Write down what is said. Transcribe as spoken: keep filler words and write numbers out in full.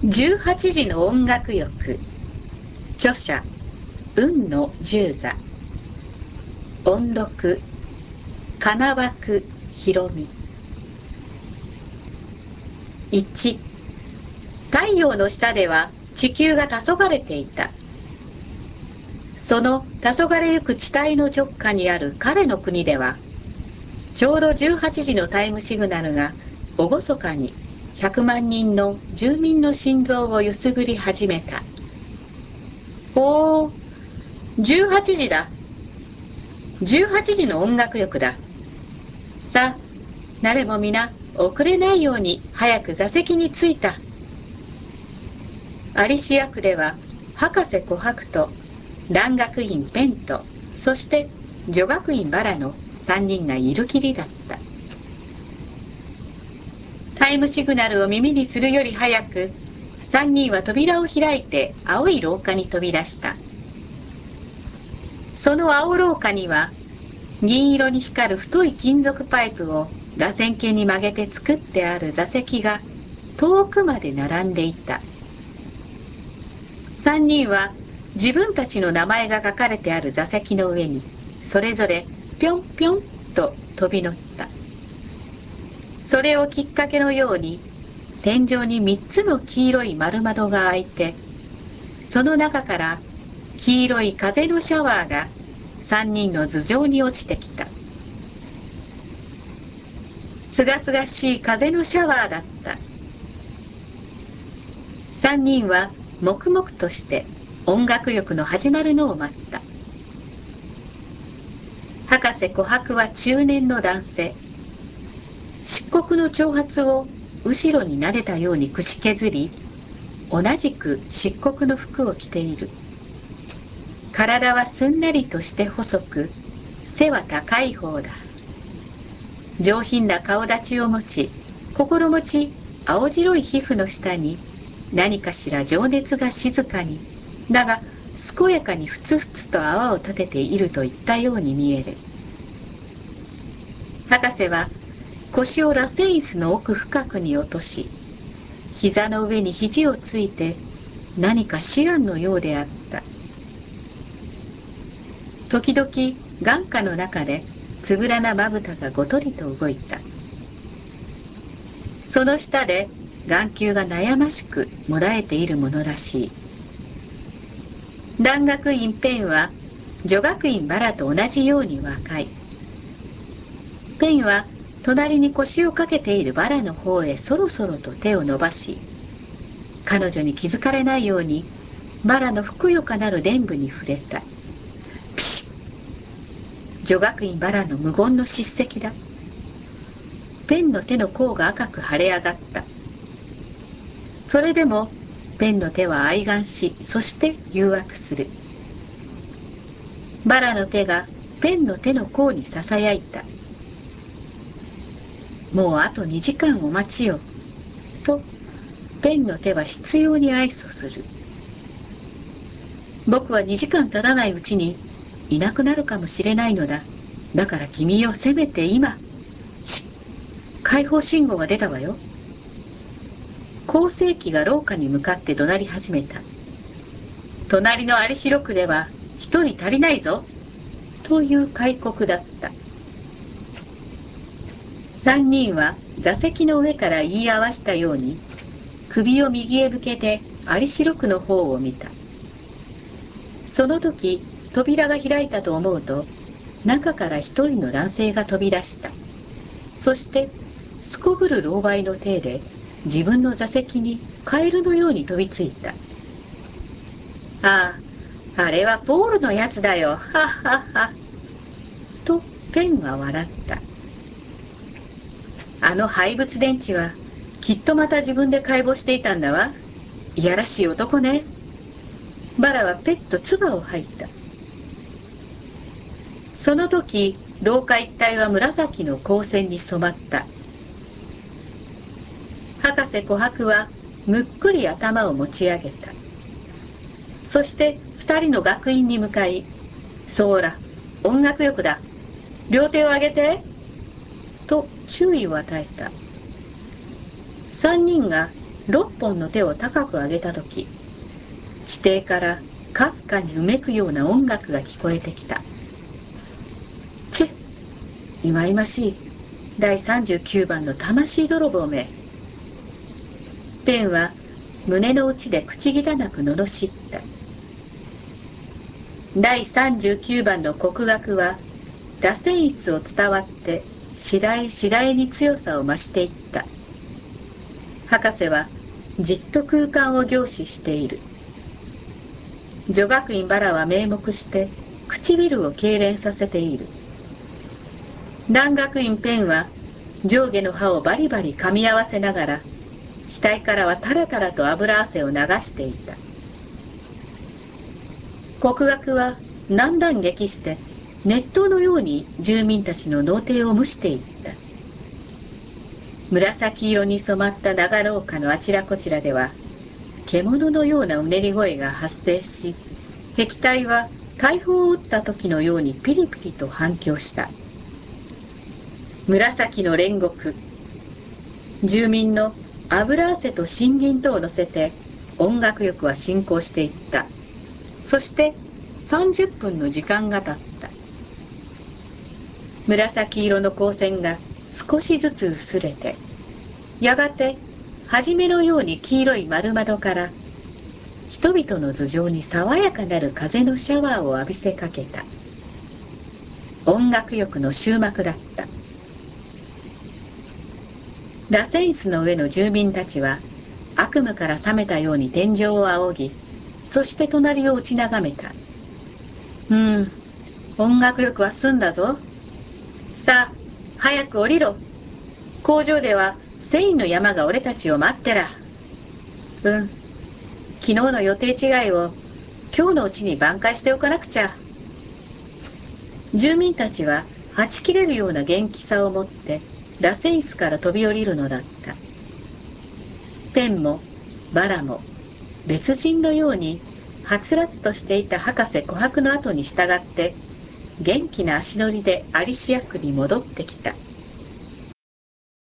じゅうはちじの音楽欲。著者、雲野十座。音読、金枠ひろみ。いち、太陽の下では地球が黄昏ていた。その黄昏ゆく地帯の直下にある彼の国では、ちょうどじゅうはちじのタイムシグナルが厳かにひゃくまんにんの住民の心臓を揺すぐり始めた。おー、じゅうはちじだ。じゅうはちじの音楽欲だ。さあ、誰も皆遅れないように早く座席に着いた。アリシア区では博士琥珀と蘭学院ペンとそして女学院バラの三人がいるきりだった。タイムシグナルを耳にするより早く三人は扉を開いて青い廊下に飛び出した。その青廊下には銀色に光る太い金属パイプを螺旋形に曲げて作ってある座席が遠くまで並んでいた。三人は自分たちの名前が書かれてある座席の上にそれぞれぴょんぴょんと飛び乗った。それをきっかけのように天井に三つの黄色い丸窓が開いて、その中から黄色い風のシャワーが三人の頭上に落ちてきた。すがすがしい風のシャワーだった。三人は黙々として音楽浴の始まるのを待った。博士琥珀は中年の男性。漆黒の長髪を後ろに撫でたようにくし削り、同じく漆黒の服を着ている。体はすんなりとして細く、背は高い方だ。上品な顔立ちを持ち、心持ち青白い皮膚の下に何かしら情熱が静かに、だが健やかにふつふつと泡を立てているといったように見える。博士は腰を螺旋椅子の奥深くに落とし、膝の上に肘をついて何か思案のようであった。時々眼下の中でつぶらなまぶたがごとりと動いた。その下で眼球が悩ましくもだえているものらしい。蘭学院ペンは女学院バラと同じように若い。ペンは隣に腰をかけているバラの方へそろそろと手を伸ばし、彼女に気づかれないようにバラのふくよかなる臀部に触れた。ピシッ。女学院バラの無言の叱責だ。ペンの手の甲が赤く腫れ上がった。それでもペンの手は愛玩し、そして誘惑する。バラの手がペンの手の甲にささやいた。もうあとにじかんお待ちよ。と、ペンの手は執拗に愛想する。僕はにじかん経たないうちにいなくなるかもしれないのだ。だから君をせめて今。し、解放信号が出たわよ。構成機が廊下に向かって怒鳴り始めた。隣のアリシロ区では一人足りないぞ。という戒告だった。三人は座席の上から言い合わしたように、首を右へ向けてアリシロ区の方を見た。その時、扉が開いたと思うと、中から一人の男性が飛び出した。そして、すこぶる狼狽の体で、自分の座席にカエルのように飛びついた。ああ、あれはポールのやつだよ。はっはっは。と、ペンは笑った。あの廃物電池は、きっとまた自分で解剖していたんだわ。いやらしい男ね。バラはペッと唾を吐いた。その時、廊下一帯は紫の光線に染まった。博士琥珀はむっくり頭を持ち上げた。そして二人の学院に向かい、そうら、音楽欲だ。両手を上げて。と注意を与えた。三人が六本の手を高く上げたとき、地底からかすかにうめくような音楽が聞こえてきた。ちっ、いまいましいだいさんじゅうきゅうばんの魂泥棒め。ペンは胸の内で口汚く罵った。だいさんじゅうきゅうばんの国学は螺旋椅を伝わって次第次第に強さを増していった。博士はじっと空間を凝視している。女学院バラは名目して唇を痙攣させている。蘭学院ペンは上下の歯をバリバリ噛み合わせながら、額からはタラタラと油汗を流していた。国学は何段激して熱湯のように住民たちの農庭を蒸していった。紫色に染まった長廊下のあちらこちらでは、獣のようなうねり声が発生し、壁体は大砲を撃った時のようにピリピリと反響した。紫の煉獄。住民の油汗と森林とを乗せて音楽浴は進行していった。そしてさんじゅっぷんの時間が経った。紫色の光線が少しずつ薄れて、やがて初めのように黄色い丸窓から人々の頭上に爽やかなる風のシャワーを浴びせかけた。音楽浴の終幕だった。螺旋椅子の上の住民たちは悪夢から覚めたように天井を仰ぎ、そして隣を打ち眺めた。うーん、音楽浴は済んだぞ。さあ、早く降りろ。工場では繊維の山が俺たちを待ってら。うん、昨日の予定違いを今日のうちに挽回しておかなくちゃ。住民たちははち切れるような元気さを持って螺旋椅子から飛び降りるのだった。ペンもバラも別人のようにはつらつとしていた博士琥珀の後に従って元気な足取りでアリシア区に戻ってきた。